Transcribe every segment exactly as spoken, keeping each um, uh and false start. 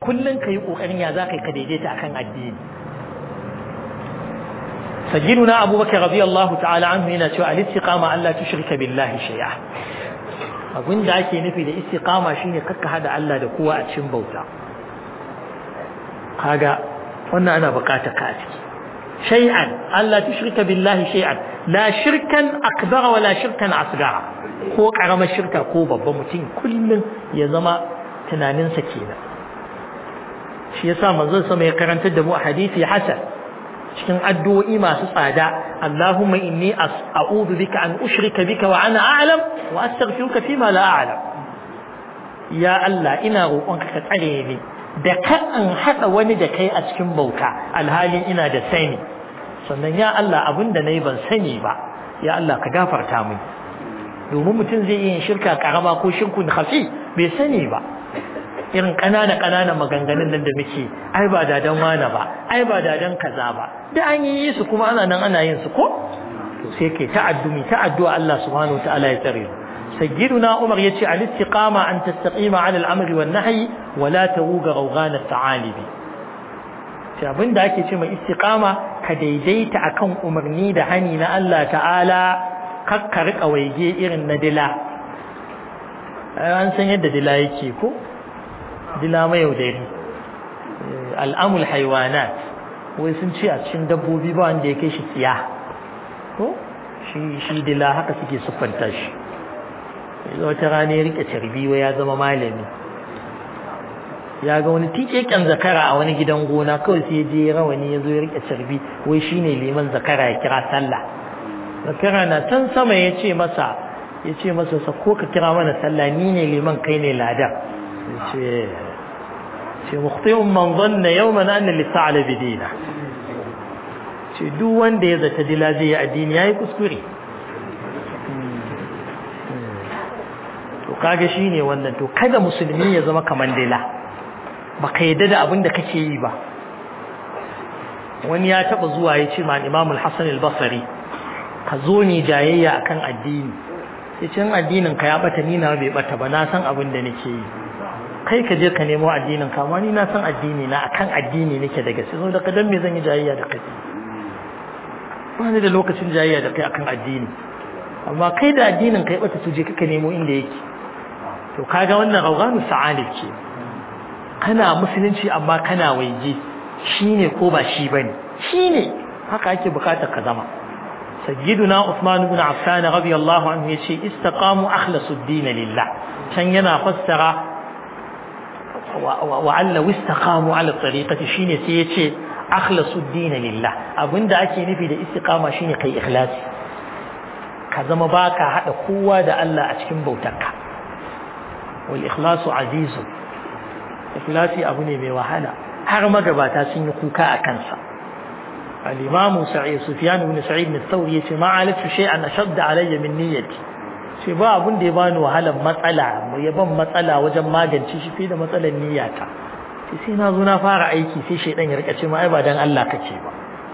kullun kai kokarin ya zaka ka daidaita akan addini sayyiduna abubakar radiyallahu ta'ala anhu yana cewa al-istiqama alla tushrika billahi shay'a abinda ake nufi da istiqama shine kakka hada Allah da kowa a cikin bauta kaga wannan ana bukatar ka a ciki shay'an alla tushrika billahi shay'an la shirkan akbar wala shirkan asghar ko karamar shirka ko babban mutum kullun ya zama tunaninsa kenan shi yasa manzon sama ya karantar da mu a hadisi hasan cikin addu'o'i masu tsada Allahumma inni a'udhu bika an ushrika bika wa ana a'lam wa astaghfiruka fima la a'lam ya Allah ina roƙonka ka tsare ni da kan an hada wani da kai a cikin bauta alhalin ina da sani sannan ya Allah abinda nayi ban sani ba ya Allah ka gafarta mini domin mutum zai yi shirka karama ko shirkun khafi bai sani ba irin kanana kanana maganganun nan da muke ai ba dadan wani ba ai ba dadan kaza ba da an yi su kuma ana nan ana yin su ko to sai kai ta'addumi ta'addu'a Allah subhanahu wa ta'ala ya tsare sayyiduna Umar yace al-istiqama an tastaqima 'ala al-amri wan nahyi wa la tawuga rawgan at-ta'alibi sai abinda ake ce mai istiqama ka daidaita akan umarni da hani na Allah ta'ala kakka rika waige irin na dila an san yadda dila yake ko dila mai yaudari al'amul haiwanat wai sun ce a cikin dabbobi ba wanda ya kai shi tsiya ko shi shi dila haka suke siffanta shi wata rana ya rike carbi wai ya zama malami ya ga wani tikeken zakara a wani gidan gona kawai sai ya je rawani ya zo ya rike carbi wai shine liman zakara ya kira sallah zakara na can sama ya ce masa ya ce masa sako ka kira mana sallah ni ne liman kai ne ladan ce ce mukhti'un man dhanna yawman anna lis-sa'la bidina ce duk wanda ya zata dila zai addini yayi kuskure to kage shine wannan to kada musulmi ya zama kaman dila baka yadda da abin da kake yi ba wani ya taba zuwa ya ce ma Imam al-Hasan al-Basri ka zo ni jayayya akan addini sai cin addinin ka ya bata ni na bai bata ba na san abin da nake yi kai ka je ka nemo addinin ka amma ni na san addini na akan addini nake daga sai saboda kadan me zan yi jayayya da kai ba ni da lokacin jayayya da kai akan addini amma kai da addinin kai bata tuje ka nemo inda yake to kaga wannan rawganu sa'alib ce kana musulunci amma kana waje shine ko ba shi bane shine haka ake bukatar ka zama sayyiduna Uthman ibn Affan radiyallahu anhu yace istaqamu akhlasu ad-din lillah can yana fassara وعلى واستقاموا على الطريقة شيني سيتي أخلصوا الدين لله أبن دا أكي نفي دا استقامة شيني كي إخلاص كذا مباكا حتى قوة دا الله أتكم بوتك والإخلاص عزيز إخلاصي أبني بوحالا حرم قباتا سنقوكا أكنسا الإمام سعيد سفيان بن سعيد بن الثوري ما عرفت شيئا أشد علي من نيتي sai ba abin da ya bani wahalar matsala ya ban matsala wajen magance shi fi da matsalar niyyata sai sai na zo na fara aiki sai shedan ya rika ce ma ai ba dan Allah kace ba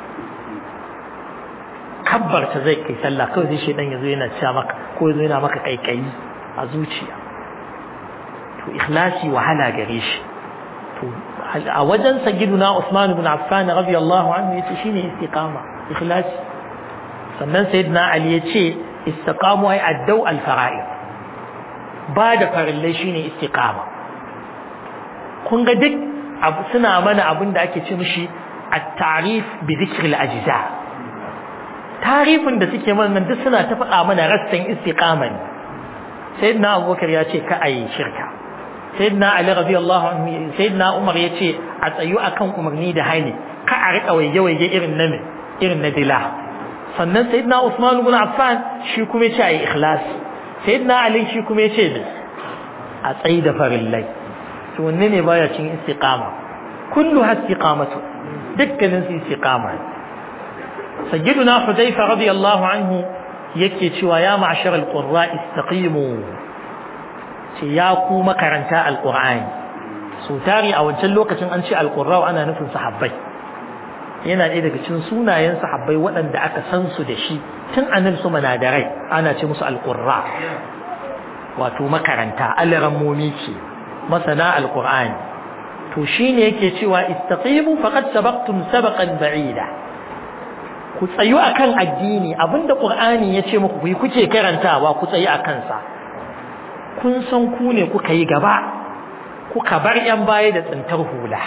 kabbarta zai kai sallah kawai sai shedan ya zo yana cewa maka ko yazo yana maka kaikayi a zuciya to ikhlasi wahala gare shi to a wajen sayyiduna Usman ibn Affan radiyallahu anhu yace shine istiqama ikhlasi sannan sayyidina Ali yace استقاموا أي أدوا الفرائض بعد فرلي شيني استقامة كون قدك أب سنة أمانة أبن دا أكي تمشي التعريف بذكر الأجزاء تعريف دا سيكي من دا سنة تفق أمانة رسين استقاما سيدنا أبو بكر ياتي كأي شركة سيدنا علي رضي الله عنه سيدنا عمر ياتي أتأيو أكون عمر نيدا هيني كأعرق أو يجوي إرن نمي إرن ندلا sannan sayyidina Usman ibn Affan shi kuma yace ai ikhlas sayyidina Ali shi kuma yace da a tsayi da farillai to wanne ne baya cin istiqama kullu istiqamatu dukkanin su istiqama sayyiduna Hudayfa radiyallahu anhu yake cewa ya ma'ashar al-qurra istaqimu ce ya ku makaranta al-qur'ani so tari a wancan lokacin an ce al-qurra ana nufin sahabbai yana ɗaya daga cikin sunayen sahabbai waɗanda aka san su da shi tun annabi su manadarai ana ce musu alqurra wato makaranta alrammomi ce masana alqur'ani to shine yake cewa istaqimu faqad sabaqtum sabaqan ba'ida ku tsayu akan addini abinda qur'ani yace muku ku kuke karantawa ku tsayi akan sa kun san ku ne kuka yi gaba kuka bar yan baya da tsintar hula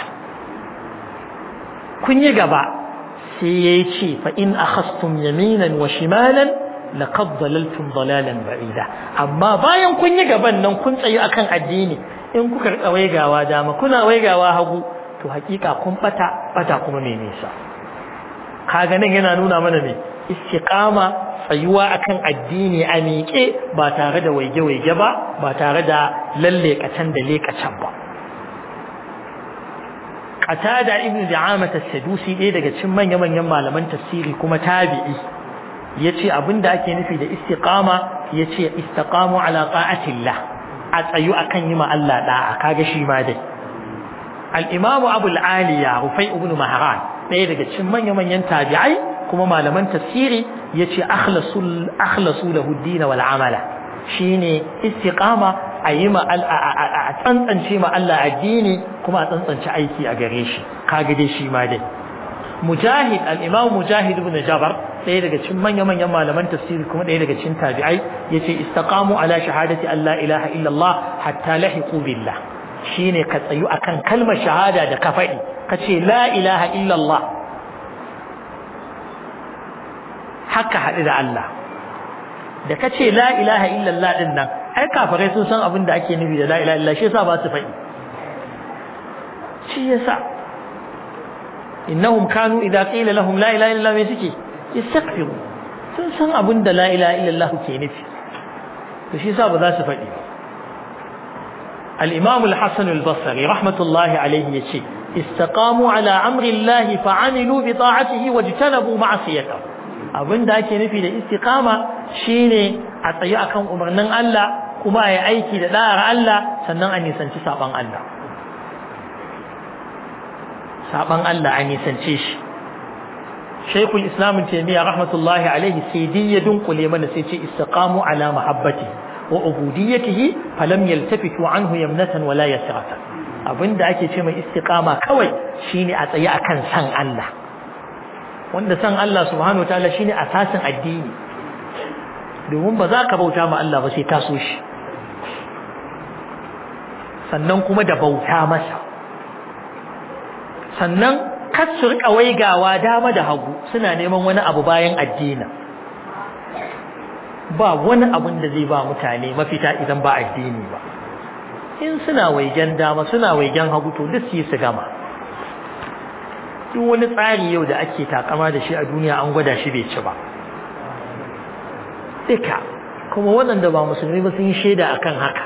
kun yi gaba sai yace fa in akhastum yaminan wa shimalan laqad dalaltum dalalan ba'ida amma bayan kun yi gaban nan kun tsayi akan addini in kuka rika waigawa dama kuna waigawa hagu to hakika kun bata bata kuma me nisa kaga nan yana nuna mana ne istiqama tsayuwa akan addini a miƙe ba tare da waige-waige ba ba tare da lalle kacan da lekacin ba Qatada ibn Di'amah as-Sadusi ɗaya daga cikin manya-manyan malaman tafsiri kuma tabi'i yace abinda ake nufi da istiqama yace istaqamu ala ta'atillah a tsayu akan yi ma Allah da'a kaga shi ma dai al-Imam Abu al-Aliya Rufai ibn Mahran ɗaya daga cikin manya-manyan tabi'ai kuma malaman tafsiri yace akhlasul akhlasu lahu ad-din wal amala shine istiqama ayi ma a tsantsance ma Allah addini kuma a tsantsance aiki a gare shi kaga dai shi ma dai Mujahid al-Imam Mujahid ibn Jabr ɗaya daga cikin manya-manyan malaman tafsiri kuma ɗaya daga cikin tabi'ai yace istaqamu ala shahadati an la ilaha illallah hatta lahiqu billah shine ka tsayu akan kalmar shahada da ka faɗi kace la ilaha illallah haka haɗu da Allah da kace la ilaha illallah din nan ai kafirai sun san abin da ake nufi da la ilaha illallah shi yasa ba su faɗi shi yasa innahum kanu idza qila lahum la ilaha illallah me suke yastaghfiru sun san abin da la ilaha illallah ke nufi to shi yasa ba za su faɗi al-imam al-hasan al-basri rahmatullahi alayhi yace istaqamu ala amri allah fa'amilu bi ta'atihi wajtanabu ma'siyatahu abinda ake nufi da istiqama shine a tsayi akan umarnin Allah kuma ayi aiki da da'ar Allah sannan a nisanci saban Allah saban Allah a nisance shi Shaykhul Islam Taymiyyah rahmatullahi alayhi sai dai ya dunkule mana sai ce istiqamu ala mahabbati wa ubudiyyatihi falam yaltafitu anhu yamnatan wala yasratan abinda ake ce mai istiqama kawai shine a tsayi akan san Allah wanda san Allah subhanahu wataala shine asasin addini domin ba za ka bauta ma Allah ba sai ka so shi sannan kuma da bauta masa sannan kar su rika waigawa dama da hagu suna neman wani abu bayan addini ba wani abun da zai ba mutane mafita idan ba addini ba in suna waigen dama suna waigen hagu to duk su gama duk wani tsari yau da ake takama da shi a duniya an gwada shi bai ci ba duka kuma waɗanda ba musulmi ba sun yi shaida akan haka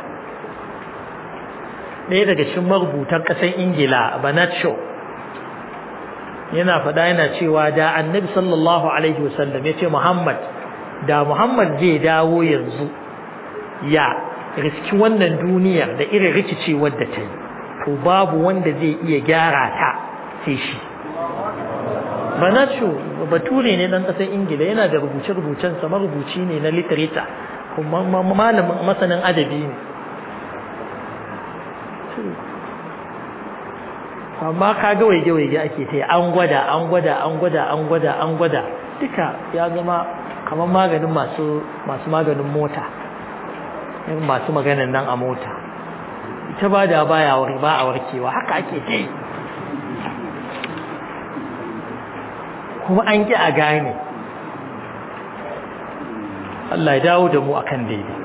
ɗaya daga cikin marubutan ƙasar ingila Bernard Shaw yana faɗa yana cewa da annabi sallallahu alaihi wasallam ya ce Muhammad da Muhammad zai dawo yanzu ya riski wannan duniyar da irin rikicewar da ta yi to babu wanda zai iya gyara ta sai shi Bernard Shaw bature ne dan ƙasar ingila yana da rubuce-rubucen sa marubuci ne na literature kuma malamin masanin adabi ne amma kaga waige-waige ake ta an gwada an gwada an gwada an gwada an gwada duka ya zama kamar maganin masu masu maganin mota masu maganin nan a mota ita ba da baya wari ba a warkewa haka ake ta yi kuma an ki a gane Allah ya dawo da mu akan daidai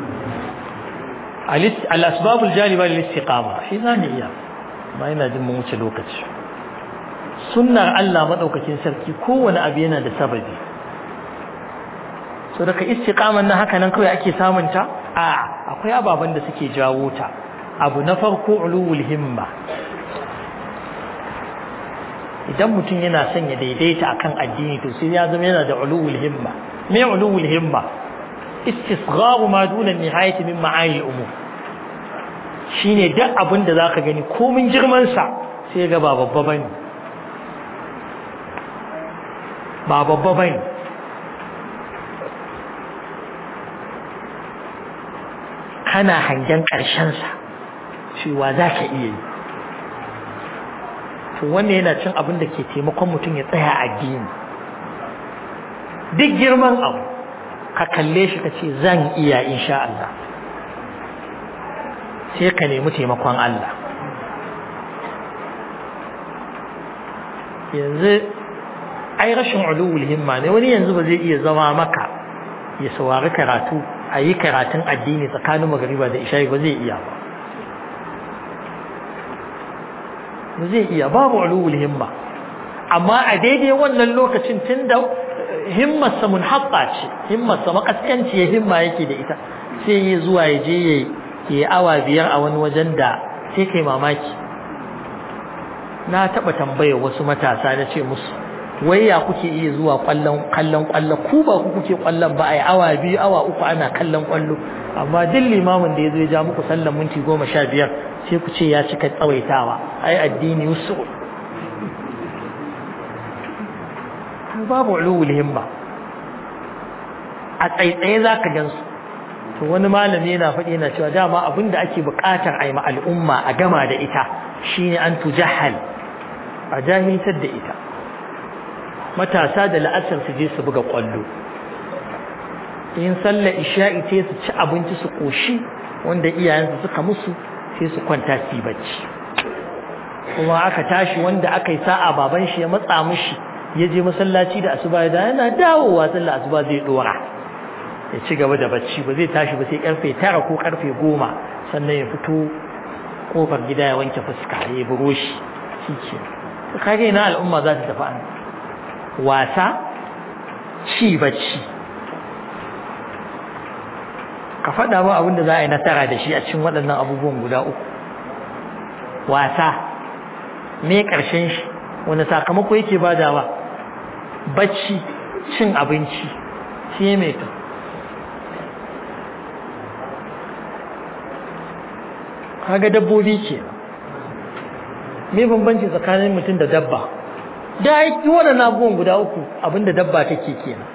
al-asbabul jaliba lil-istiqama shi zani iya ma ina jin mun wuce lokaci sunnar Allah madaukakin sarki kowane abu yana da sababi so daga istiqaman nan haka nan kawai ake samun ta a akwai ababan da suke jawo ta abu na farko ulul himma idan mutum yana son ya daidaita akan addini to sai ya zama yana da ulul himma me ulul himma istisghar ma duna nihayati min ma'ani al-umur shine duk abin da zaka gani komin girman sa sai ga ba babba bane ba babba bane kana hangen karshen sa cewa zaka iya yi to wannan yana cin abin da ke taimakon mutum ya tsaya a addini duk girman abu ka kalle shi ka ce zan iya insha Allah sai ka nemi taimakon Allah yanzu ai rashin ulul himma ne wani yanzu ba zai iya zama maka ya saurari karatu a yi karatun addini tsakanin magariba da isha'i ba zai iya ba ba zai iya babu ulul himma amma a daidai wannan lokacin tunda himmarsa munhatta ce himmarsa makaskanci ya himma yake da ita sai ya zuwa ya je ya yi awa biyar a wani wajen da sai kai mamaki na taɓa tambaya wasu matasa na ce musu wai ya kuke iya zuwa kwallon kallon kwallo ku ba ku kuke kwallon ba ai awa biyu awa uku ana kallon kwallo amma duk limamin da ya zo ya ja muku sallan minti goma sha biyar sai ku ce ya cika tsawaitawa ai addini usul babu ulul himma a tsaitsaye zaka gansu to wani malami yana faɗi yana cewa dama abinda ake buƙatar ai ma al'umma a gama da ita shine an tujahal a jahiltar da ita matasa da la'asar su je su buga kwallo in sallar isha'i ce su ci abinci su koshi wanda iyayensu suka musu sai su kwanta su yi bacci kuma aka tashi wanda aka yi sa'a baban shi ya matsa mishi ya je masallaci da asuba da yana dawowa sallar asuba zai dora ya ci gaba da bacci ba zai tashi ba sai karfe tara ko karfe goma sannan ya fito kofar gida ya wanke fuska ya buroshi shike to kage ina al'umma za ta tafi an wasa ci bacci ka faɗa ba abin da za a yi nasara da shi a cikin waɗannan abubuwan guda uku wasa me ƙarshen shi wani sakamako yake badawa bacci cin abinci shi mai to kaga dabbobi ke me bambanci tsakanin mutum da dabba da yi waɗannan abubuwan guda uku abinda dabba take kenan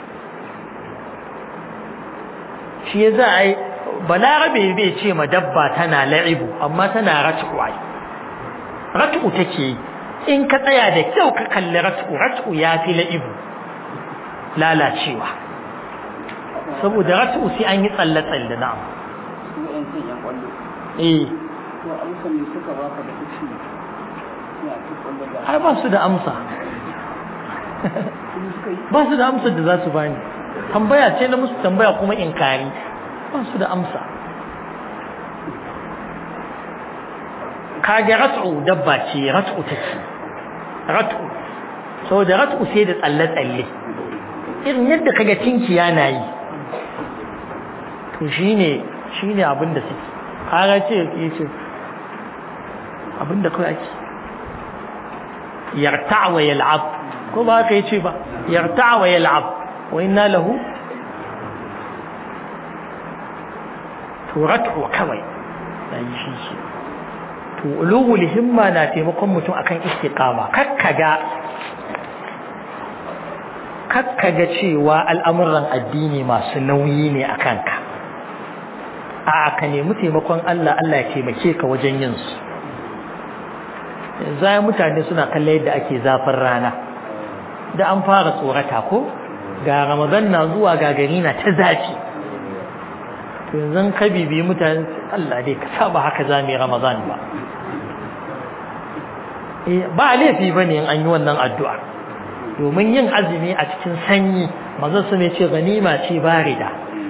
shi ya za a yi balarabe bai ce ma dabba tana la'ibu amma tana rat'u ai rat'u take yi in ka tsaya da kyau ka kalli rat'u rat'u ya fi la'ibu lalacewa saboda rat'u sai an yi tsalle-tsalle na'am eh ai ba su da amsa ba su da amsa da za su bani tambaya ce na musu tambaya kuma inkari ba su da amsa kage rat'u dabba ce rat'u take rat'u saboda rat'u sai da tsalle tsalle irin yadda kaga tinkiya na yi to shine shine abin da suke kaga ce yace abin da kai ake yarta' wa yal'ab ko ba ka yace ba yarta' wa yal'ab wa inna lahu turatu kawai sai shi shi to ulul himma na taimakon mutum akan istiqama kakkaga kakkaga cewa al'amuran addini masu nauyi ne akan ka a ka nemi taimakon Allah Allah ya taimake ka wajen yin su yanzu mutane suna kallon yadda ake zafin rana da an fara tsorata ko ga Ramadan na zuwa ga gari na ta zafi to yanzu ka bibi mutane Allah dai ka saba haka zamu yi Ramadan ba eh ba laifi bane in an yi wannan addu'a domin yin azumi a cikin sanyi manzo su ne ce ganima ce barida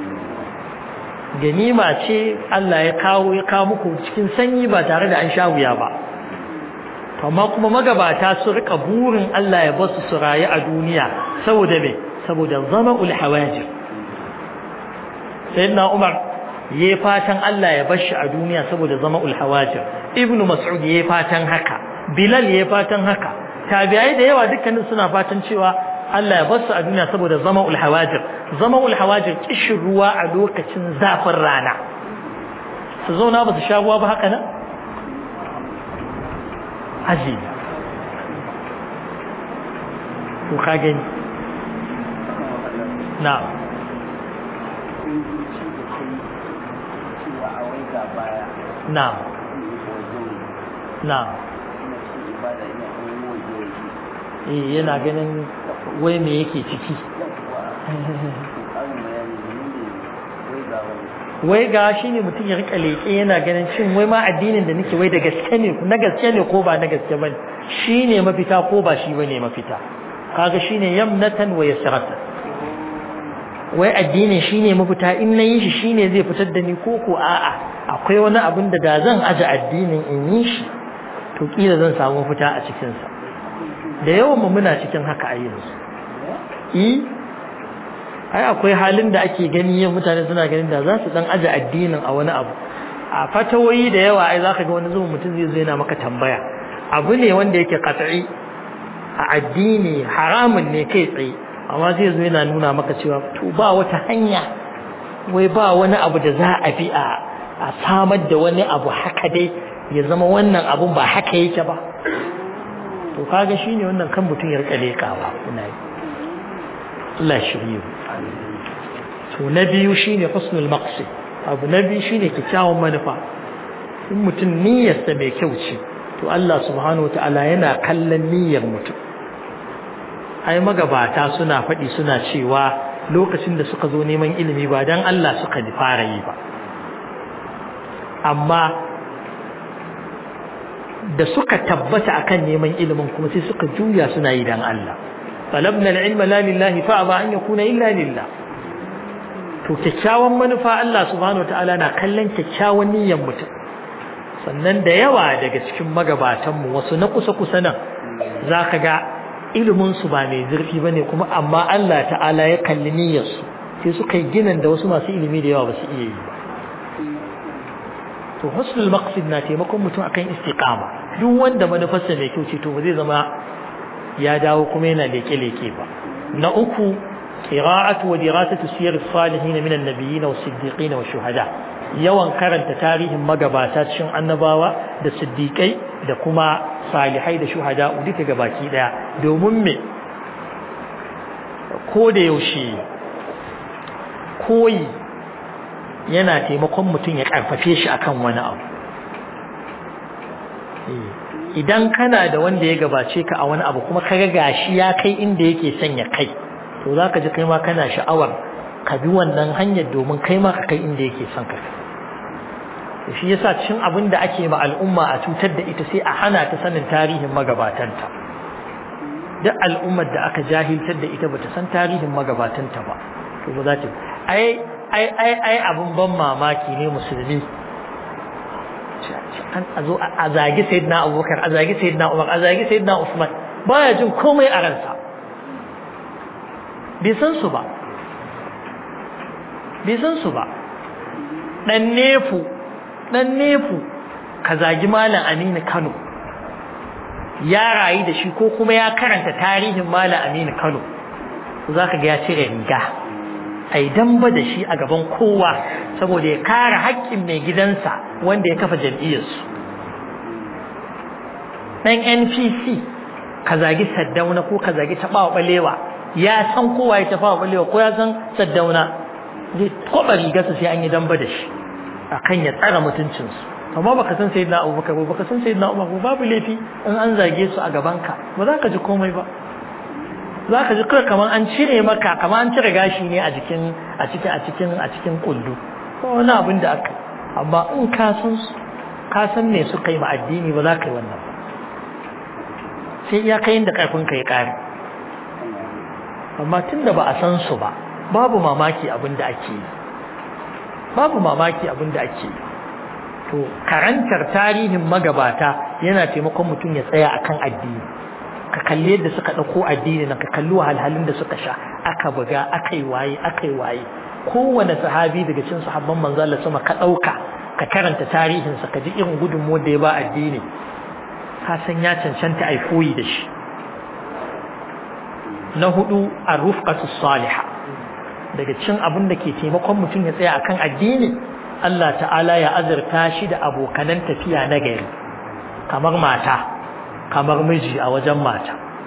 ganima ce Allah ya kawo ya kawo muku cikin sanyi ba tare da an sha wuya ba amma kuma magabata su rika burin Allah ya basu su rayu a duniya saboda me saboda zama'ul hawajir sayyidina Umar yayi fatan Allah ya bar shi a duniya saboda zama'ul hawajir Ibn Mas'ud yayi fatan haka Bilal yayi fatan haka tabi'ai da yawa dukkanin suna fatan cewa Allah ya bar su a duniya saboda zama'ul hawajir zama'ul hawajir kishin ruwa a lokacin zafin rana su zauna ba su sha ruwa ba haka nan aji to ka gani na na na eh yana ganin wai me yake ciki wai ga shi ne mutum ya rika leƙe yana ganin cin wai ma addinin da nake wai da gaske ne na gaske ne ko ba na gaske bane shine mafita ko ba shi bane mafita kaga shine yamnatan wa yasratan wai addinin shine mafita in nayi shi shine zai fitar da ni ko ko a'a akwai wani abin da da zan aje addinin in yi shi to kila zan samu mafita a cikin sa da yawan mu muna cikin haka a yanzu eh ai akwai halin da ake gani yin mutane suna ganin da za su dan aje addinin a wani abu a fatawoyi da yawa ai zaka ga wani zuwa mutum zai zo yana maka tambaya abu ne wanda yake qat'i a addini haramun ne kai tsaye amma zai zo yana nuna maka cewa to ba wata hanya wai ba wani abu da za a bi a a samar da wani abu haka dai ya zama wannan abun ba haka yake ba to kaga shine wannan kan mutum ya rika lekawa ina yi Allah shirye to na biyu shine husnul maqsid abu na biyu shine kyakkyawan manufa in mutum niyyarsa mai kyau ce to Allah subhanahu wataala yana kallon niyyar mutum ai magabata suna faɗi suna cewa lokacin da suka zo neman ilimi ba dan Allah suka fara yi ba amma da suka tabbata akan neman ilimin kuma sai suka juya suna yi dan Allah talabna al-ilma la lillahi fa aba an yakuna illa lillah to kyakkyawan manufa Allah subhanahu wataala na kallon kyakkyawan niyyar mutum sannan da yawa daga cikin magabatan mu wasu na kusa kusa nan zaka ga ilimin su ba mai zurfi bane kuma amma Allah ta'ala ya kalli niyyar su sai suka yi ginin da wasu masu ilimi da yawa ba su iya yi ba to husnul maqsid na taimakon mutum akan istiqama duk wanda manufarsa mai kyau ce to ba zai zama ya dawo kuma yana leke-leke ba na uku qira'atu wa dirasatu siyar salihin min an-nabiyyin was-siddiqin wash-shuhada yawan karanta tarihin magabata cikin annabawa da siddiqai da kuma salihai da shuhada duka gabaki daya domin me ko da yaushe koyi yana taimakon mutum ya karfafe shi akan wani abu idan kana da wanda ya gabace ka a wani abu kuma ka ga gashi ya kai inda yake son ya kai to zaka ji kai ma kana sha'awar ka bi wannan hanyar domin kai ma ka kai inda yake son ka kai shi yasa cikin abin da ake ma al'umma a cutar da ita sai a hana ta sanin tarihin magabatanta duk al'ummar da aka jahiltar da ita bata san tarihin magabatanta ba to ba za ta ai ai ai ai abun ban mamaki ne musulmi an azo a zagi sayyidina Abubakar a zagi sayyidina Umar a zagi sayyidina Usman baya jin komai a ransa bai san su ba bai san su ba dan nefu dan nefu ka zagi malam Aminu Kano ya rayu da shi ko kuma ya karanta tarihin malam Aminu Kano zaka ga ya cire riga ai damba da shi a gaban kowa saboda ya kare haƙƙin mai gidansa wanda ya kafa jam'iyyarsu dan N P C ka zagi Saddauna ko ka zagi Tafawa Balewa ya san kowa ya Tafawa Balewa ko ya san Saddauna zai koba rigarsa sai an yi damba da shi akan ya tsara mutuncinsu amma baka san sayyidina Abubakar ba baka san sayyidina Umar ba babu laifi in an zage su a gabanka ba za ka ji komai ba za ka ji kawai kamar an cire maka kamar an cire gashi ne a jikin a cikin a cikin a cikin kullu ko wani abin da aka amma in ka san ka san me suka yi ma addini ba za ka yi wannan ba sai iya kai inda karfin ka ya kare amma tunda ba a san su ba babu mamaki abin da ake yi babu mamaki abin da ake yi to karantar tarihin magabata yana taimakon mutum ya tsaya akan addini ka kalli yadda suka dauko addini nan ka kalli wahalhalun da suka sha aka buga akai waye akai waye kowanne sahabi daga cikin sahabban manzo Allah sama ka dauka ka karanta tarihin sa ka ji irin gudunmuwar da ya ba addini ka san ya cancanta ai koyi da shi na hudu ar-rufqatu salihah daga cikin abin da ke taimakon mutum ya tsaya akan addini Allah ta'ala ya azurta shi da abokanan tafiya na gari kamar mata kamar miji a wajen mata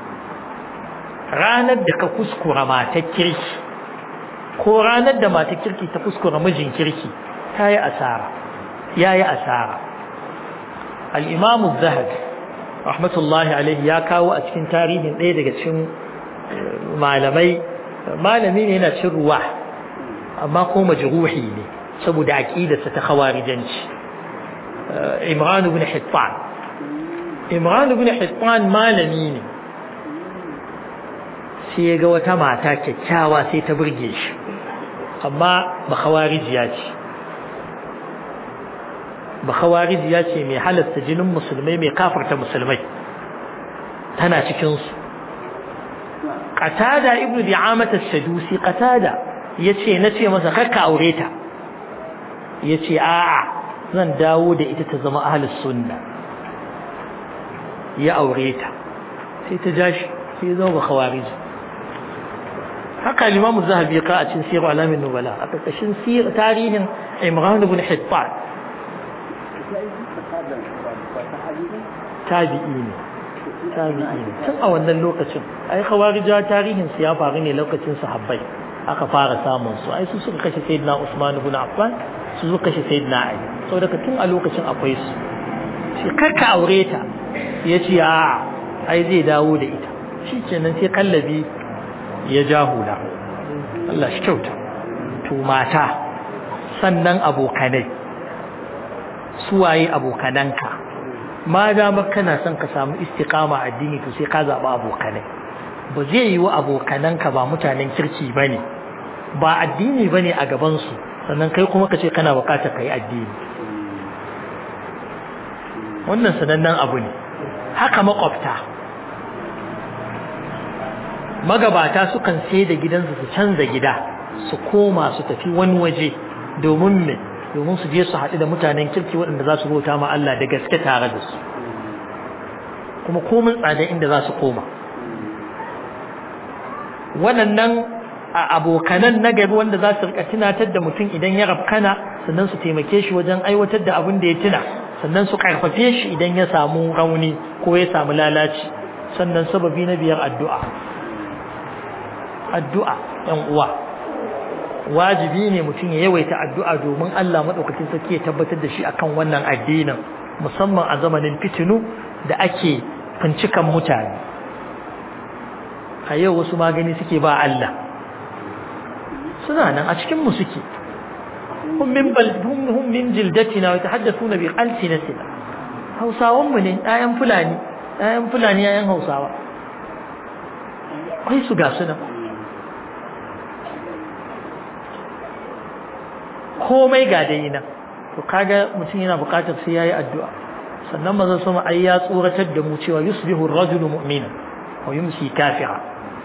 ranar da ka kuskura matar kirki ko ranar da matar kirki ta kuskura mijin kirki ta yi asara ya yi asara al'imamu zahabi rahmatullahi alaihi ya kawo a cikin tarihin ɗaya daga cikin malamai malami ne yana cin ruwa amma ko majruhi ne saboda aqidarsa ta khawarijanci Imran ibn Hittan Imran ibn Hittan malami ne sai ga wata mata kyakkyawa sai ta burge shi amma ba khawarijiya ce ba khawarijiya ce mai halatta jinin musulmai mai kafarta musulmai tana cikin su Qatada ibn Di'amah as-Sadusi Qatada yace nace masa kakka aure ta yace a'a zan dawo da ita ta zama ahlus sunna ya aure ta sai ta jashi sai zama khawarij haka Imam Az-Zahabi ka a cikin Sirr Alamin Nubala a ƙarƙashin sir tarihin Imran ibn Hittan tabi'i ne tabi'i ne tun a wannan lokacin ai khawarija tarihin su ya faru ne lokacin sahabbai aka fara samun su ai su suka kashe sayyidina Usman ibn Affan su suka kashe sayyidina Ali saboda tun a lokacin akwai su shi karka aure ta yace a ai zai dawo da ita shikenan sai kallabi ya jahula Allah shi kyauta to mata sannan abokanai suwaye abokananka ma dama kana son ka samu istiqama addini to sai ka zaba abokanai ba zai yi wa abokananka ba mutanen kirki bane ba addini bane a gaban su sannan kai kuma kace kana bukatar kai addini wannan sanannen abu ne haka makwabta magabata sukan sai da gidansu su canza gida su koma su tafi wani waje domin me domin su je su haɗu da mutanen kirki waɗanda za su bauta ma Allah da gaske tare da su kuma komin tsada inda za su koma waɗannan abokanan na gari wanda za su rika tunatar da mutum idan ya rafkana sannan su taimake shi wajen aiwatar da abin da ya tuna sannan su karfafe shi idan ya samu rauni ko ya samu lalaci sannan sababi na biyar addu'a addu'a ɗan uwa wajibi ne mutum ya yawaita addu'a domin Allah madaukakin sarki ya tabbatar da shi akan wannan addinin musamman a zamanin fitinu da ake fincikan mutane a yau wasu magani suke ba Allah suna nan a cikin mu suke hum min bal hum min jildatina wa yatahaddathuna bi alsinatina Hausawan mu ne ɗayan fulani ɗayan fulani ɗayan Hausawa kai su ga su nan komai ga dai nan to kaga mutum yana buƙatar sai yayi addu'a sannan manzon sama ai ya tsoratar da mu cewa yusbihu ar-rajulu mu'mina wa yumsi kafira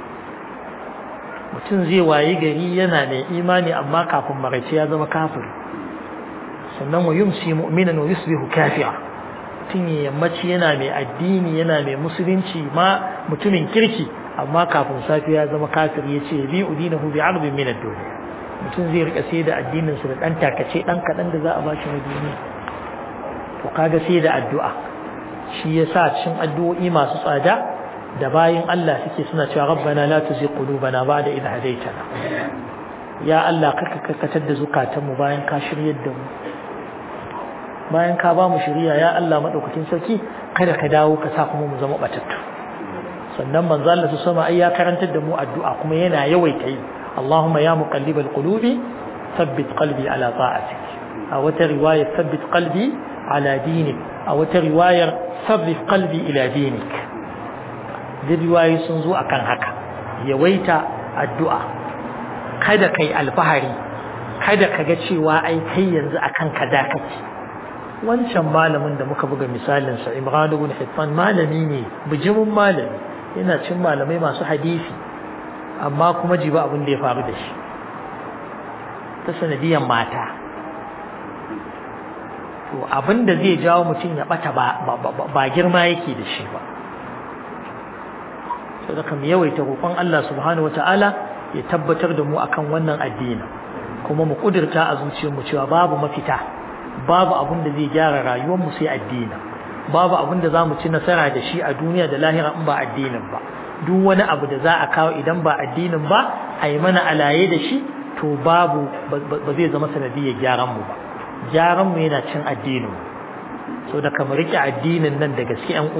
mutum zai wayi gari yana da imani amma kafin maraice ya zama kafiri sannan wa yumsi mu'minan wa yusbihu kafira mutum ya yammaci yana mai addini yana mai musulunci ma mutumin kirki amma kafin safiya ya zama kafiri yace bi udinahu bi 'arbin min ad-dunya mutum zai rika sai da addinin sa da dan takace dan kadan da za a bashi na duniya to kaga sai da addu'a shi yasa cin addu'o'i masu tsada da bayin Allah suke suna cewa rabbana la tuzigh qulubana ba'da idh hadaytana ya Allah ka kakkatar da zukatan mu bayan ka shiryar da mu bayan ka ba mu shiriya ya Allah madaukakin sarki kada ka dawo ka sa kuma mu zama batattu sannan manzo Allah su sama ai ya karantar da mu addu'a kuma yana yawaita yi اللهم يا مقلب القلوب ثبت قلبي على طاعتك أو رواية ثبت قلبي على دينك أو رواية ثبت قلبي إلى دينك دي رواية سنزو أكان هكا يويت الدعاء kada kai alfahari kada ka ga cewa ai kai yanzu akan kaza kake wancan malamin da muka buga misalin sa Imran ibn Hittan malami ne bijimin malami yana cin malamai masu hadisi amma kuma ji ba abin da ya faru da shi ta sanadiyan mata to abin da zai jawo mutum ya bata ba ba girma yake da shi ba so da kam yawaita roƙon Allah subhanahu wataala ya tabbatar da mu akan wannan addini kuma mu kudirta a zuciyar mu cewa babu mafita babu abin da zai gyara rayuwar mu sai addini babu abin da zamu ci nasara da shi a duniya da lahira in ba addinin ba duk wani abu da za a kawo idan ba addinin ba a yi mana alaye da shi to babu ba zai zama sanadiyar gyaran mu ba gyaran mu yana cin addinin so da kamar rike addinin nan da gaske yan uwa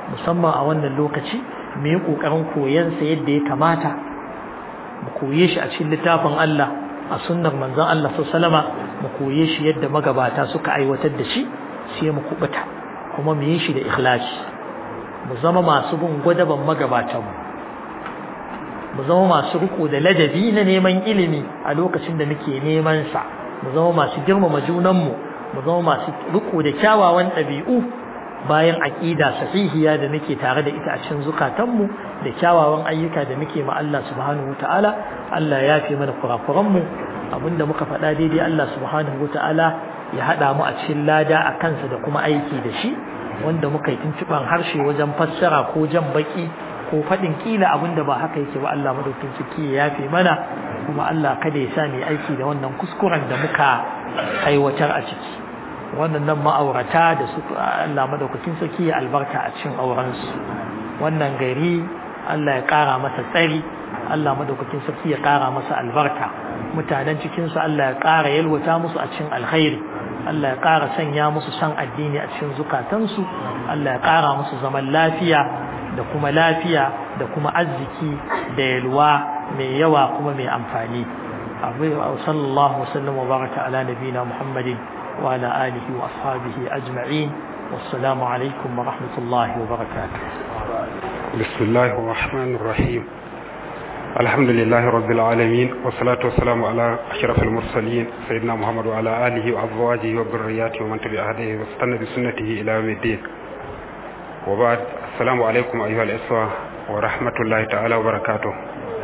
musamman a wannan lokaci mu yi kokarin koyon sa yadda ya kamata mu koye shi a cikin littafin Allah a sunnar manzon Allah sallallahu alaihi wasallama mu koye shi yadda magabata suka aiwatar da shi sai mu kubuta kuma mu yi shi da ikhlasi mu zama masu bin gwadaban magabatan mu mu zama masu riko da ladabi na neman ilimi a lokacin da muke neman sa mu zama masu girmama junan mu mu zama masu riko da kyawawan ɗabi'u bayan aqida sahihiya da muke tare da ita a cikin zukatanmu da kyawawan ayyuka da muke ma Allah subhanahu wataala Allah ya fi mana kurakuran mu abinda muka faɗa daidai Allah subhanahu wataala ya hada mu a cikin lada a kansa da kuma aiki da shi wanda muka yi tuntuban harshe wajen fassara ko jan baki ko faɗin kila abinda ba haka yake ba Allah madaukakin sarki ya yafe mana kuma Allah kada ya sa mu aiki da wannan kuskuren da muka aiwatar a ciki wannan nan ma'aurata da su Allah madaukakin sarki ya albarka a cikin aurensu wannan gari Allah ya ƙara masa tsari Allah madaukakin sarki ya ƙara masa albarka mutanen cikin su Allah ya ƙara yalwata musu a cikin alkhairi Allah ya ƙara sanya musu san addini a cikin zukatansu Allah ya ƙara musu zaman lafiya da kuma lafiya da kuma arziki da yalwa mai yawa kuma mai amfani abu sallallahu wasallam wa baraka ala nabiyina Muhammadin وعلى آله وأصحابه أجمعين والسلام عليكم ورحمة الله وبركاته بسم الله الرحمن الرحيم الحمد لله رب العالمين والصلاة والسلام على أشرف المرسلين سيدنا محمد وعلى آله وأزواجه وذرياته ومن تبع هديه واستنى بسنته إلى يوم الدين وبعد السلام عليكم أيها الإخوة ورحمة الله تعالى وبركاته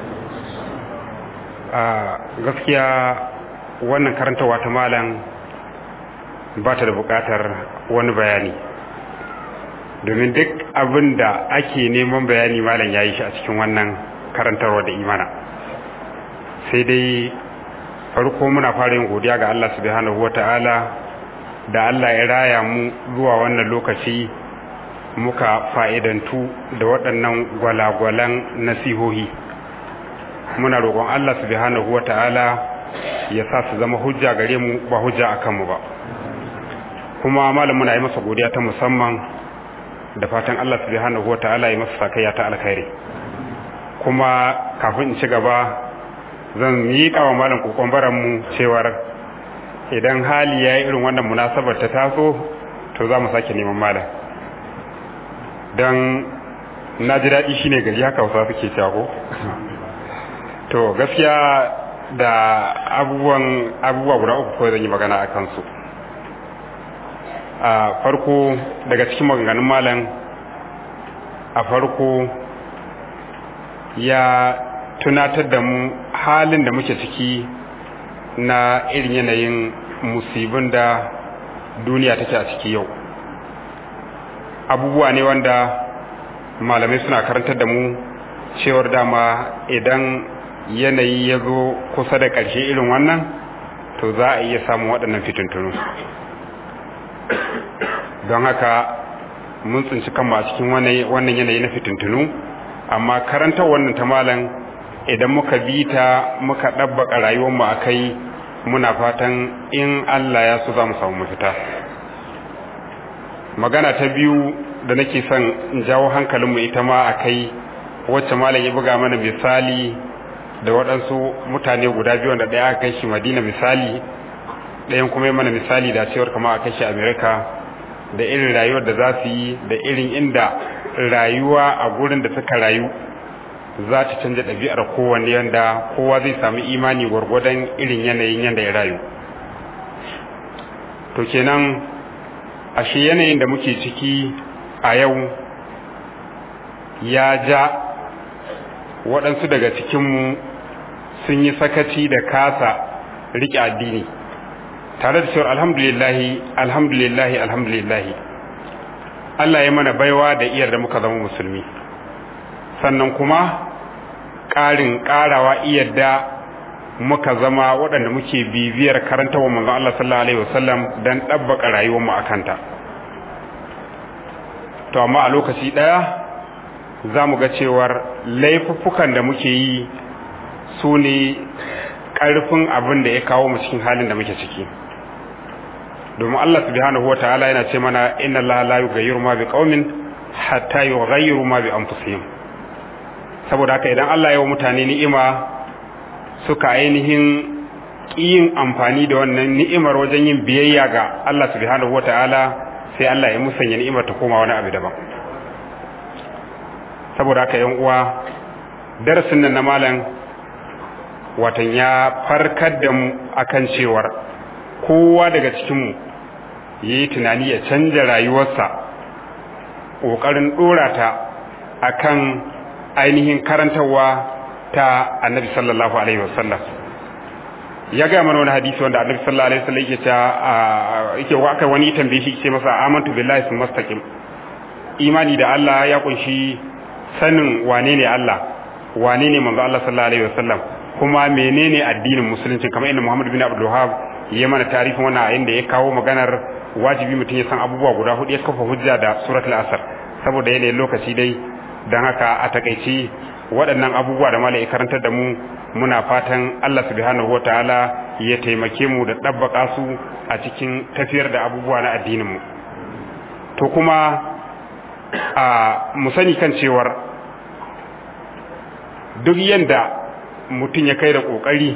gaskiya wannan karantawa ta malam ba ta da bukatar wani bayani domin duk abin da ake neman bayani malam ya yi shi a cikin wannan karantarwa da imana sai dai farko muna fara yin godiya ga Allah subhanahu wata'ala da Allah ya raya mu zuwa wannan lokaci muka fa'idantu da waɗannan gwalagwalan nasihohi muna roƙon Allah subhanahu wata'ala ya sa su zama hujja gare mu ba hujja akan mu ba kuma malam muna yi masa godiya ta musamman da fatan Allah subhanahu wataala ya masa sakayya ta alkhairi kuma kafin in ci gaba zan miƙa wa malam kokon baran mu cewar idan hali yayi irin wannan munasabar ta taso to za mu sake neman malam dan na ji daɗi shine gari haka wasu suke cewa ko to gaskiya da abubuwan abubuwa guda uku ko zan yi magana akan su a farko daga cikin maganganun malam a farko ya tunatar da mu halin da muke ciki na irin yanayin musibin da duniya take a ciki yau abubuwa ne wanda malamai suna karantar da mu cewar dama idan yanayi ya zo kusa da ƙarshe irin wannan to za a iya samun waɗannan fitintunu don haka mun tsinci kanmu a cikin wannan yanayi na fitintunu amma karantar wannan ta malam idan muka bi ta muka ɗabbaka rayuwarmu a kai muna fatan in Allah ya so za mu samu mafita magana ta biyu da nake son in jawo hankalinmu ita ma a kai wacce malam ya buga mana misali da waɗansu mutane guda biyu wanda ɗaya aka kai shi Madina misali ɗayan kuma yi mana misali da cewar kama a kai shi Amerika da irin rayuwar da za su yi da irin inda rayuwa a gurin da suka rayu za ta canja ɗabi'ar kowanne yanda kowa zai sami imani gwargwadon irin yanayin yanda ya rayu to kenan ashe yanayin da muke ciki a yau ya ja waɗansu daga cikinmu sun yi sakaci da kasa riƙe addini tare da cewa alhamdulillahi alhamdulillahi alhamdulillahi Allah ya mana baiwa da iyar da muka zama musulmi sannan kuma ƙarin ƙarawa iyar da muka zama waɗanda muke bibiyar karantawa manzon Allah sallallahu alaihi wasallam dan dabbaka rayuwar mu akanta to amma a lokaci daya zamu ga cewar laifuffukan da muke yi su ne ƙarfin abin da ya kawo mu cikin halin da muke ciki domin Allah subhanahu wataala yana ce mana inna Allah la yughayyiru ma biqaumin hatta yughayyiru ma bi anfusihim. Saboda haka idan Allah ya wa mutane ni'ima suka ainihin yin amfani da wannan ni'imar wajen yin biyayya ga Allah subhanahu wata'ala, sai Allah ya musanya ni'imar ta koma wani abu daban. Saboda haka yan uwa, darasin nan na malam watan ya farkar da mu akan cewar kowa daga cikin mu yayi tunani ya canja rayuwarsa, kokarin dora ta akan ainihin karantawa ta Annabi sallallahu alaihi wasallam. Ya ga mana wani hadisi wanda Annabi sallallahu alaihi wasallam yake ta yake waka wani tambaye shi ce masa amantu billahi sun mustaqim. Imani da Allah ya kunshi sanin wane ne Allah, wane ne manzo Allah sallallahu alaihi wasallam, kuma menene addinin musulunci, kamar inda Muhammad bin Abdul Wahhab ya mana tarihin wannan ayin da ya kawo maganar wajibi mutum ya san abubuwa guda hudu, ya kafa hujja da suratul asr saboda yanayin lokaci dai. Dan haka a takaici waɗannan abubuwa da malai karantar da mu, muna fatan Allah subhanahu wataala ya taimake mu da dabbaka su a cikin tafiyar da abubuwa na addinin mu. To kuma a mu sani kan cewar duk yanda mutum ya kai da kokari,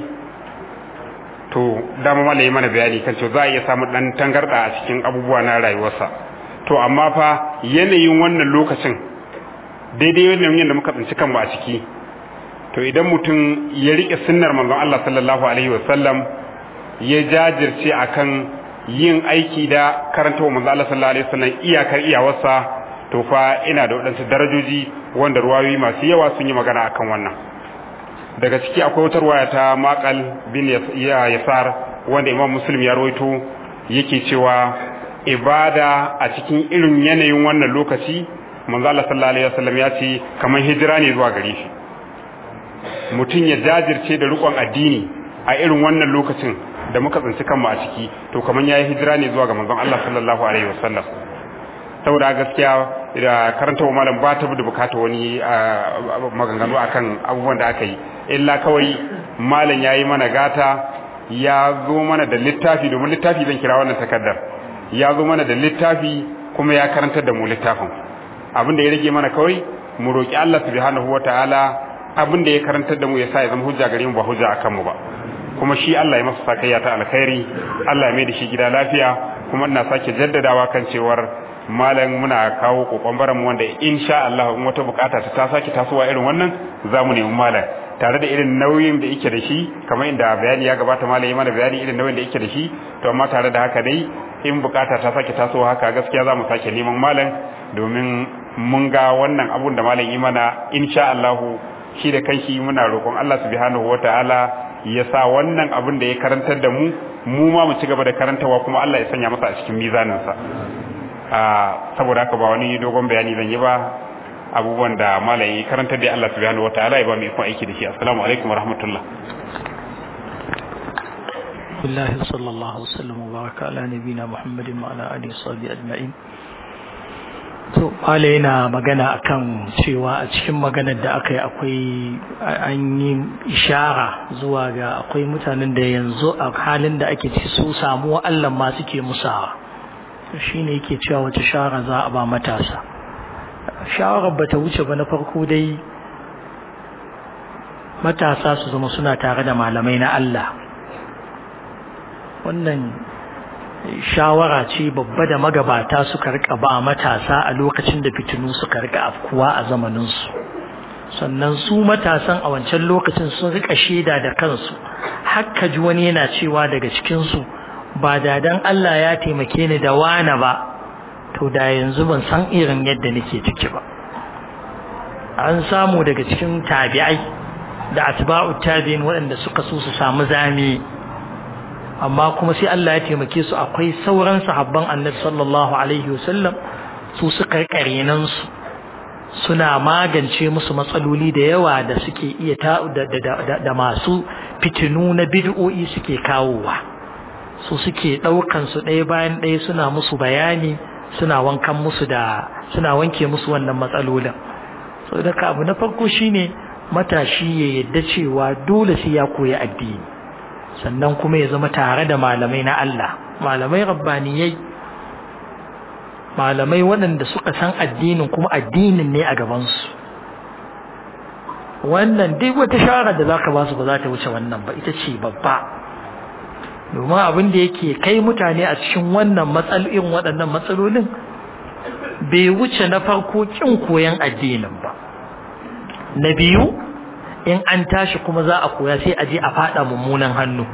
to dama malai mana bayani kan cewa za a iya samu dan tangarda a cikin abubuwa na rayuwarsa. To amma fa yanayin wannan lokacin daidai wannan yanda muka tsinci kanmu a ciki, to idan mutum ya rike sunnar manzon Allah sallallahu alaihi wasallam, ya jajirce akan yin aiki da karantawa manzon Allah sallallahu alaihi wasallam iyakar iyawarsa, to fa ina da wadansu darajoji wanda ruwayoyi masu yawa sun yi magana akan wannan. Daga ciki akwai wata ruwaya ta Maqal bin Yasar wanda Imam Muslim ya rawaito, yake cewa ibada a cikin irin yanayin wannan lokaci, manzo Allah sallallahu alaihi wasallam ya ce kamar hijira ne zuwa gare shi. Mutum ya jajirce da rikon addini a irin wannan lokacin da muka tsinci kanmu a ciki, to kamar yayi hijira ne zuwa ga manzon Allah sallallahu alaihi wasallam. Saboda gaskiya da karanta wa malam ba ta da bukata wani maganganu akan abubuwan da aka yi, illa kawai malam yayi mana gata, ya zo mana da littafi, domin littafi zan kira wannan takaddar, ya zo mana da littafi kuma ya karantar da mu littafin. Abin da ya rage mana kawai mu roki Allah subhanahu wataala abin da ya karantar da mu ya sa ya zama hujja gare mu ba hujja akan mu ba. Kuma shi Allah ya masa sakayya ta alkhairi, Allah ya mai da shi gida lafiya. Kuma ina sake jaddadawa kan cewar malam muna kawo kokon baran mu wanda insha Allah in wata bukata ta ta sake tasowa irin wannan zamu nemi malam, tare da irin nauyin da yake da shi, kamar inda bayani ya gabata malam ya mana bayani irin nauyin da yake da shi. To amma tare da haka dai in bukata ta sake tasowa haka gaskiya zamu sake neman malam, domin mun ga wannan abun da malam imana insha Allah shi da kanshi muna roƙon Allah subhanahu wataala ya sa wannan abun da ya karantar da mu mu ma mu ci gaba da karantawa, kuma Allah ya sanya masa a cikin mizanin sa. Ah saboda haka ba wani dogon bayani zan yi ba, abubuwan da malam ya karantar da Allah subhanahu wataala ya ba mu ikon aiki da shi. Assalamu alaikum wa rahmatullah. Billahi sallallahu alaihi wasallam wa baraka ala nabiyina Muhammadin wa ala alihi wa sahbihi ajma'in. To Mala yana magana akan cewa a cikin maganar da aka yi akwai an yi ishara zuwa ga akwai mutanen da yanzu a halin da ake ci su samuwa Allah ma suke musawa. Shi ne yake cewa wace shawara za a ba matasa. Shawarar bata wuce ba, na farko dai matasa su zama suna tare da malamai na Allah. Wannan shawara ce babba da magabata suka rika ba matasa a lokacin da fitinu suka rika afkuwa a zamaninsu. Sannan su matasan a wancan lokacin sun rika shaida da kansu, hakka ji wani yana cewa daga cikinsu, ba da dan Allah ya taimake ni da wani ba, to da yanzu ban san irin yadda nake ciki ba. An samu daga cikin tabi'ai da atba'ut tabi'in waɗanda suka so su samu zami, amma kuma sai Allah ya taimake su, akwai sauran sahabban Annabi sallallahu alaihi wasallam su suka karenan su suna magance musu matsaloli da yawa da suke iya ta da, da, da masu fitinu na bid'o'i suke kawowa. Su suke daukan su ɗaya bayan ɗaya suna musu bayani, suna wankan musu da suna wanke musu wannan matsalolin. Saboda ka abu na farko shine matashi ya yadda cewa dole sai ya koyi addini, sannan kuma ya zama tare da malamai na Allah, malamai rabbaniyai malamai waɗanda suka san addinin kuma addinin ne a gabansu. Wannan duk wata shawara da zaka ba su ba za ta wuce wannan ba, ita ce babba. Domin abin da yake kai mutane a cikin wannan matsalolin waɗannan matsalolin bai wuce na farko kin koyan addinin ba. Na biyu, in an tashi kuma za a koya sai a je a fada mummunan hannu.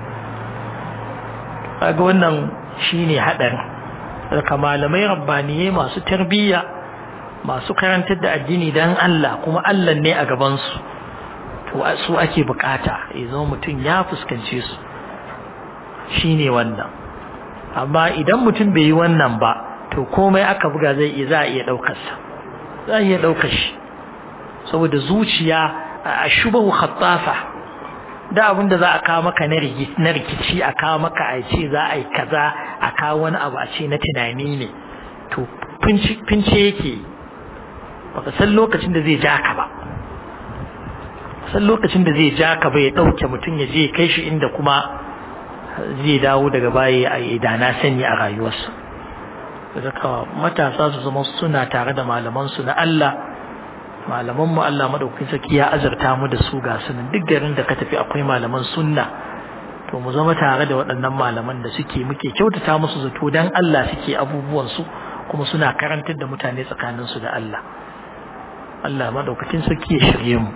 Kaga wannan shine hadarin. Daga malamai rabbaniye masu tarbiyya, masu karantar da addini dan Allah kuma Allah ne a gaban su. To su ake bukata, idan mutum ya fuskance su. Shine wannan. Amma idan mutum bai yi wannan ba, to komai aka buga zai iya za a iya daukar sa. Za a iya daukar shi. Saboda zuciya a shubahu khattafa, da abinda za a kawo maka na rikici a kawo maka a ce za a yi kaza a kawo wani abu a ce na tunani ne, to fince yake baka san lokacin da zai ja ka ba san lokacin da zai ja ka ba ya dauke mutum ya je kai shi inda kuma zai dawo daga baya a yi dana sani a rayuwarsa. Daga matasa su zama suna tare da malaman su na Allah, malaman mu Allah madaukakin sarki ya azurta mu da su ga sunan duk garin da ka tafi akwai malaman sunna, to mu zama tare da waɗannan malaman da suke muke kyautata musu zato dan Allah suke abubuwan su kuma suna karantar da mutane tsakanin su da Allah. Allah madaukakin sarki ya shirye mu.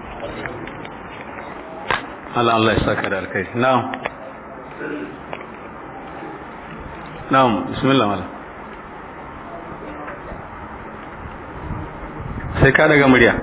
Allah Allah ya saka da alkai. Na'am. Na'am, bismillah malam. Sai ka daga murya.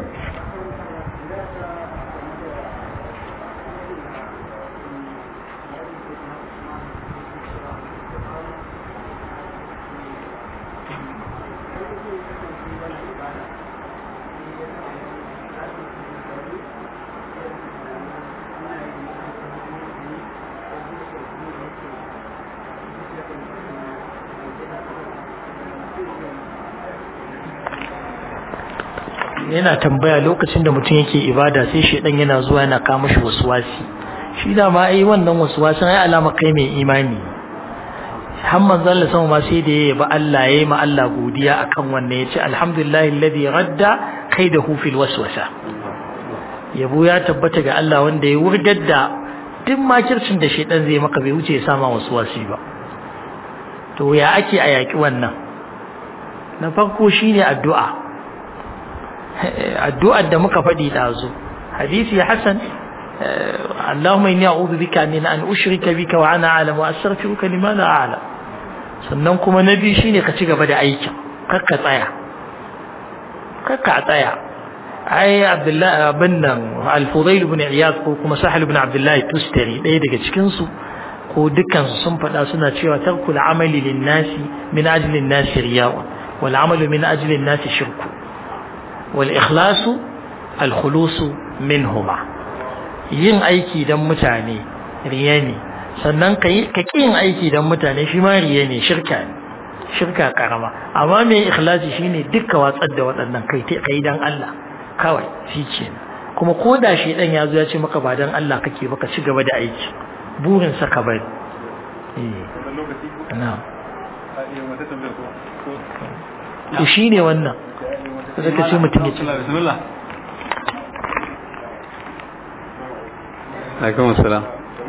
Yana tambaya lokacin da mutum yake ibada sai shedan yana zuwa yana kawo mishi waswasi. Shi da ma ai wannan waswasin ai alama kai mai imani. Har manzon Allah sama ma sai da yayi ba Allah yayi ma Allah godiya akan wannan yace alhamdulillahi alladhi radda kaidahu fil waswasa. Yabo ya tabbata ga Allah wanda ya wurgar da duk makircin da shedan zai maka bai wuce ya sama waswasi ba. To ya ake a yaki wannan? Na farko shine addu'a. addu'ar da muka faɗi dazu hadisi hasan Allahumma inni a'udhu bika min an ushrika bika wa ana a'lamu wa astaghfiruka lima la a'lam. Sannan kuma nabi shine ka ci gaba da aikin, kar ka tsaya kar ka tsaya ai Abdullah ibn al-Fudayl ibn Iyad ko kuma Sahal ibn Abdullah Tustari ɗaya daga cikin su ko dukkan su sun faɗa suna cewa tarkul amali lin-nasi min ajli an-nasi riya'un wal amalu min ajli an-nasi shirku والإخلاص الخلوص منهما. yin aiki dan mutane riya ne, sannan ka ki yin aiki dan mutane shi ma riya ne, shirka ne, shirka karama. Amma mai ikhlasi shine dukka watsar da waɗannan kai kai dan Allah kawai shikenan. Kuma ko da shi dan yazo ya ce maka ba dan Allah kake ba, ka ci gaba da aiki, burin sa ka bari. eh na'am, to shine wannan da kace mutum ya ce bismillah. Alaikum assalam.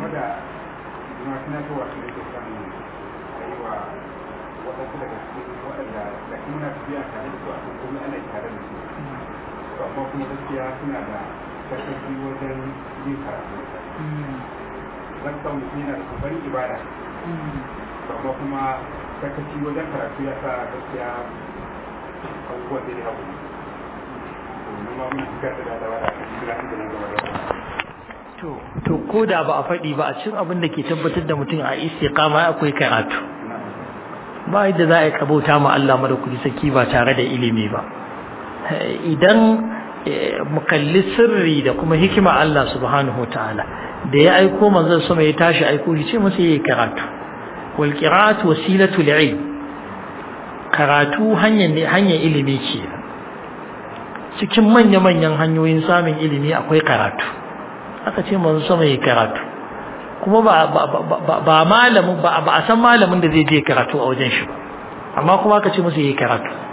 to ko da ba a faɗi ba a cikin abin da ke tabbatar da mutum a istiqama akwai karatu. Ba yadda za a yi kabauta ma Allah madaukaki saki ba tare da ilimi ba. Idan mu kalli sirri da kuma hikima Allah subhanahu wataala da ya aiko manzon sama ya tashi aiko shi ce masa yayi karatu. Wal qira'atu wasilatul ilm. Karatu hanyar ne hanyar ilimi ce. Cikin manya-manyan hanyoyin samun ilimi akwai karatu. Aka ce manzo sama yayi karatu, kuma ba ba ba malamin ba ba a san malamin da zai je karatu a wajen shi ba, amma kuma aka ce masa yayi karatu.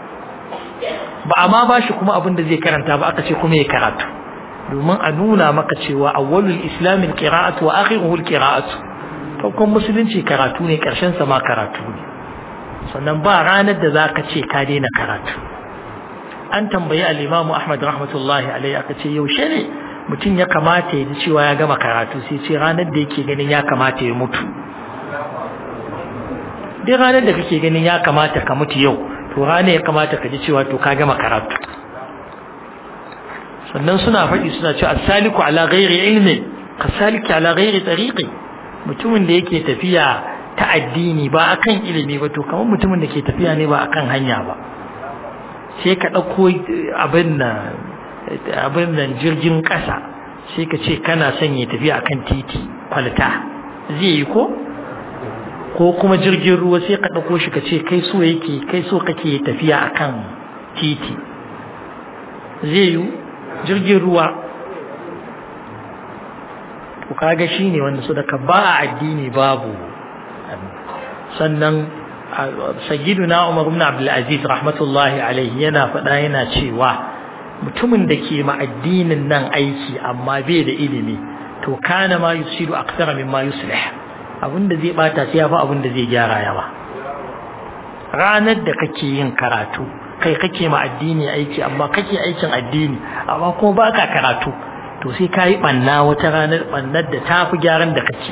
ba a ma bashi kuma abin da zai karanta ba aka ce kuma ya karatu domin a nuna maka cewa awwalul islam al-qira'atu wa akhiruhu al-qira'atu farkon musulunci karatu ne karshen sa ma karatu ne sannan ba ranar da zaka ce ka daina karatu an tambayi al-Imam Ahmad rahmatullahi alaihi aka ce yaushe ne mutum ya kamata ya ji cewa ya gama karatu sai ce ranar da yake ganin ya kamata ya mutu dai ranar da kake ganin ya kamata ka mutu yau to ranar ya kamata ka ji cewa to ka gama karatu sannan suna faɗi suna cewa as-saliku ala ghairi ilmi kasaliki ala ghairi tariqi mutumin da yake tafiya ta addini ba akan ilimi ba to kamar mutumin da ke tafiya ne ba akan hanya ba sai ka ɗauko abin nan abin nan jirgin ƙasa sai ka ce kana son ya tafiya akan titi kwalta zai yi ko ko kuma jirgin ruwa sai ka ɗauko shi ka ce kai so yake kai so kake tafiya akan titi zai yi jirgin ruwa to kaga shine wanda su daga ba addini babu sannan sayyiduna Umar ibn Abdul Aziz rahmatullahi alaihi yana faɗa yana cewa mutumin da ke ma addinin nan aiki amma bai da ilimi to kana ma yusiru akthara mimma yuslih abinda zai bata sai yafi abinda zai gyara yawa ranar da kake yin karatu kai kake ma addini aiki amma kake aikin addini amma kuma baka karatu to sai kai banna wata ranar bannar da tafi gyaran da kake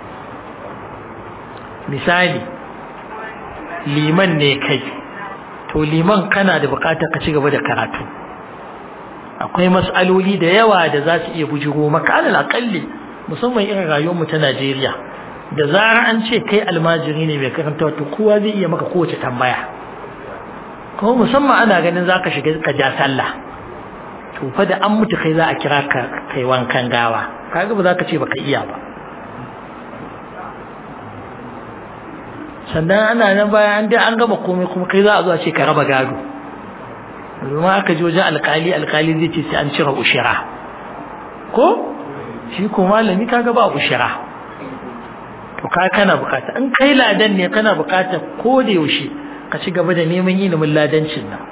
misali liman ne kai to liman kana da bukatar ka ci gaba da karatu akwai mas'aloli da yawa da za su iya bujiro maka alal akalli musamman irin rayuwar mu ta Najeriya da zarar an ce kai almajiri ne mai karanta to kowa zai iya maka kowace tambaya kuma musamman ana ganin zaka shiga ka ja sallah to fa da an mutu kai za a kira ka kai wankan gawa kaga ba za ka ce baka iya ba sannan ana nan bayan dai an gama komai kuma kai za a zo a ce ka raba gado kuma aka ji wajen alkali alkali zai ce sai an cire ushira ko shi ko malami kaga ba ushira to ka kana bukata in kai ladan ne kana bukata ko da yaushe ka ci gaba da neman ilimin ladancin nan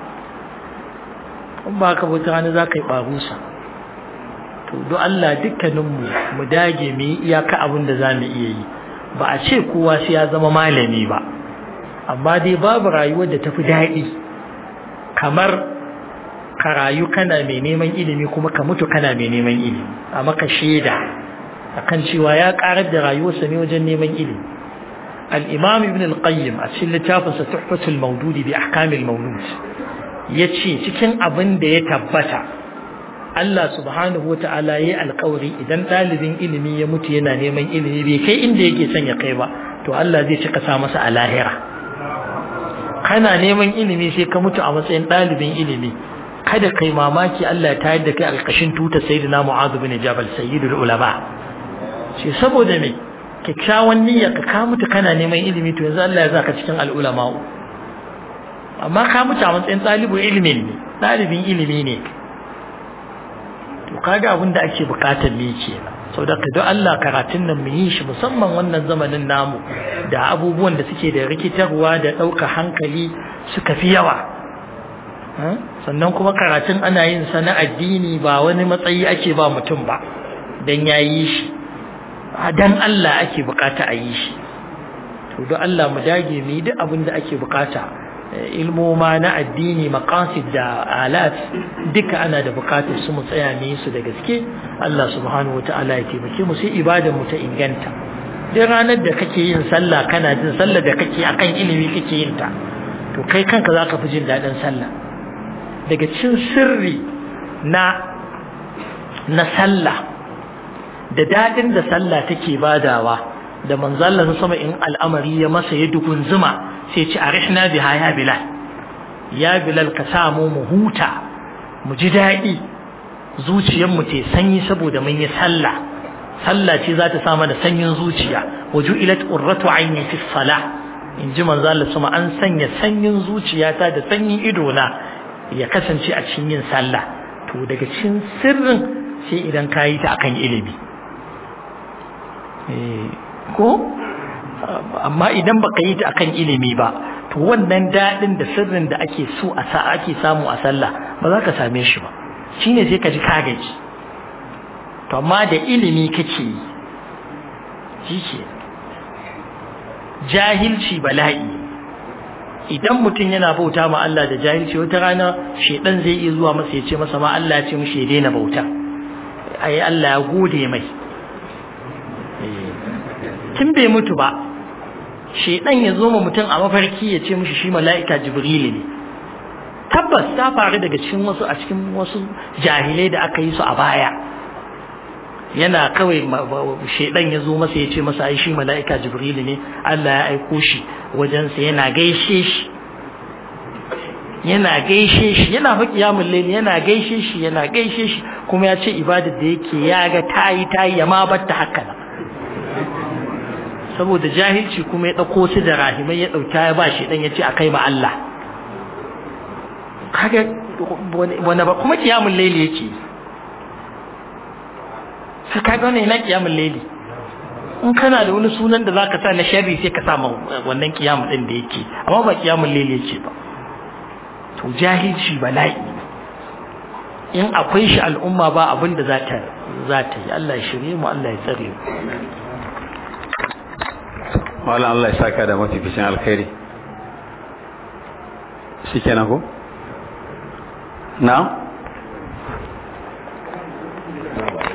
in ba ka bauta wani za ka yi barusa to do Allah dukkaninmu mu dage mu yi iyaka abin da za mu iya yi ba a ce kowa sai ya zama malami ba amma dai babu rayuwar da tafi daɗi kamar ka rayu kana mai neman ilimi kuma ka mutu kana mai neman ilimi a maka shaida akan cewa ya karar da rayuwarsa ne wajen neman ilimi al-imam ibn al-qayyim a cikin littafinsa tuhfatul mawdud bi ahkamil mawlud yace cikin abin da ya tabbata Allah subhanahu wata'ala yayi alƙawari idan dalibin ilimi ya mutu yana neman ilimi bai kai inda yake son ya kai ba to Allah zai cika sa masa a lahira kana neman ilimi sai ka mutu a matsayin dalibin ilimi kada kai mamaki Allah ya tayar da kai a ƙarƙashin tutar sayyidina Mu'adh bin Jabal sayyidul ulama shi saboda me kikkiawan niyya ka ka mutu kana neman ilimi to yanzu Allah ya zaka cikin al-ulama amma ka mutu a matsayin ɗalibin ilimi ne ɗalibin ilimi ne to kaga abin da ake bukatar me kenan saboda don Allah karatun nan mu yi shi musamman wannan zamanin namu da abubuwan da suke da rikitarwa da ɗauka hankali suka fi yawa sannan kuma karatun ana yin sa na addini ba wani matsayi ake ba mutum ba dan yayi shi dan Allah ake bukata a yi shi to don Allah mu dage mu yi duk abin da ake bukata ilmoma na addini maqasid da alat duka ana da bukatar su mu tsaya ne su da gaske Allah subhanahu wataala ya taimake mu sai ibadar mu ta inganta duk ranar da kake yin sallah kana jin sallah da kake akan ilimi kake yin ta to kai kanka zaka fi jin dadin sallah daga cikin sirri na na sallah da dadin da sallah take badawa da manzo Allah sama in al'amari ya masa ya dukun zuma sai ce arihna biha ya bilal ya bilal ka samu mu huta mu ji dadi zuciyar mu ce sanyi saboda mun yi sallah sallah ce za ta sa mana sanyin zuciya waju'ilat qurratu ayni fi salah in ji manzo Allah sama an sanya sanyin zuciyata da sanyin ido na ya kasance a cikin yin sallah to daga cikin sirrin sai idan kayi ta akan ilimi eh ko amma idan baka yi ta akan ilimi ba to wannan daɗin da sirrin da ake so a sa ake samu a sallah ba za ka same shi ba shine sai ka ji ka gaji to amma da ilimi kake yi shi jahilci bala'i idan mutum yana bauta ma Allah da jahilci wata rana shedan zai iya zuwa masa ya ce masa ma Allah ya ce mishi ya daina bauta ai Allah ya gode mai tun bai mutu ba shedan ya zo ma mutum a mafarki ya ce mishi shi mala'ika jibril ne tabbas ta faru daga cikin wasu a cikin wasu jahilai da aka yi su a baya yana kawai shedan ya zo masa ya ce masa ai shi mala'ika jibril ne Allah ya aiko shi wajensa yana gaishe shi yana gaishe shi yana fa kiyamul layl yana gaishe shi yana gaishe shi kuma ya ce ibadar da yake ya ga tayi tayi ya ma batta haka nan saboda jahilci kuma ya dauko su da rahimai ya dauka ya ba shi dan ya ce akai ma Allah kaga wani ba kuma kiyamul layl yake sai kaga wannan yana kiyamul layli in kana da wani sunan da zaka sa na sharri sai ka sa wannan kiyamul din da yake amma ba kiyamul layli yake ba to jahilci bala'i in akwai shi al'umma ba abin da za ta za ta yi Allah ya shirye mu Allah ya tsare mu wala Allah ya saka da mafificin alkhairi shikenan ko na'am